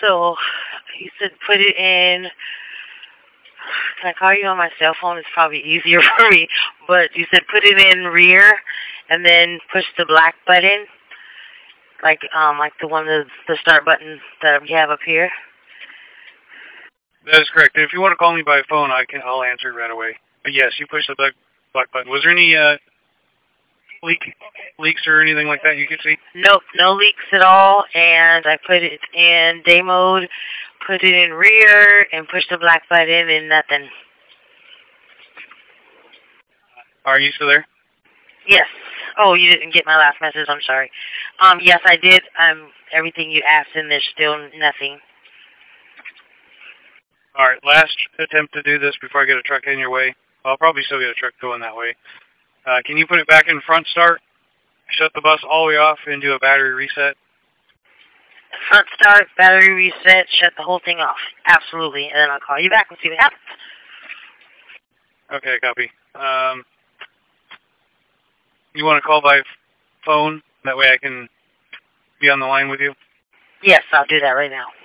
So, he said put it in. Can I call you on my cell phone? It's probably easier for me. But you said put it in rear, and then push the black button, like the one the start button that we have up here. That is correct. If you want to call me by phone, I'll answer it right away. But yes, you push the black button. Was there any leaks or anything like that you could see? Nope, no leaks at all. And I put it in day mode, put it in rear, and push the black button, and nothing. Are you still there? Yes. Oh, you didn't get my last message. I'm sorry. Yes, I did. Everything you asked, and there's still nothing. All right, last attempt to do this before I get a truck in your way. I'll probably still get a truck going that way. Can you put it back in front start, shut the bus all the way off, and do a battery reset? Front start, battery reset, shut the whole thing off. Absolutely. And then I'll call you back and see what happens. Okay, copy. You want to call by phone? That way I can be on the line with you? Yes, I'll do that right now.